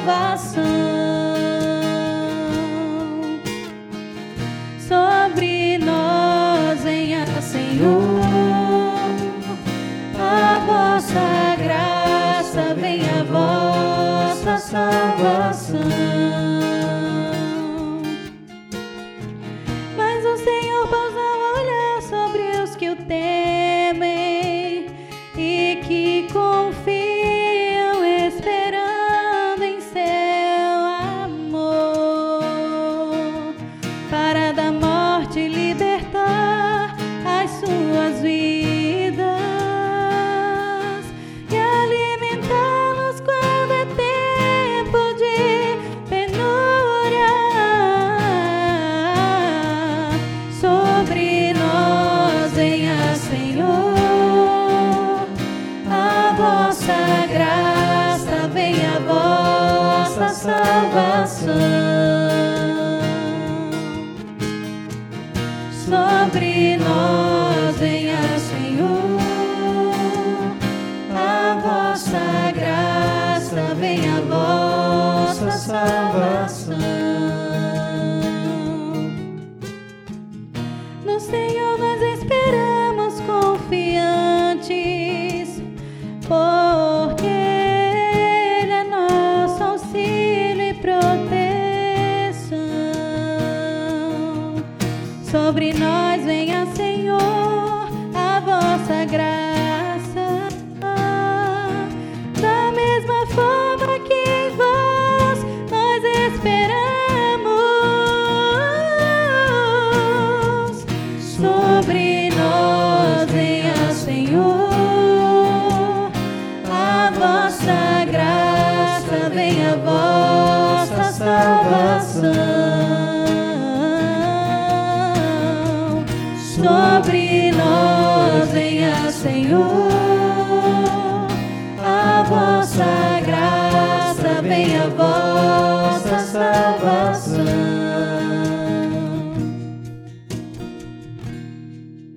salvação. Sobre nós venha, Senhor, a vossa graça, venha a vossa salvação. Mas o Senhor pousa o olhar sobre os que o temem e que confiam, esperando em seu amor, para da morte libertar as suas vidas e alimentá-los quando é tempo de penúria. Sobre nós venha, Senhor, a vossa graça, venha a vossa salvação. Sobre nós venha, Senhor, a vossa graça, venha a vossa salvação. No Senhor nós esperamos confiantes, porque Ele é nosso auxílio e proteção. Sobre nós venha, Senhor, a vossa graça, da mesma forma que em vós nós esperamos. Sobre nós venha, Senhor, a vossa graça, venha a vossa salvação. Sobre nós venha, Senhor,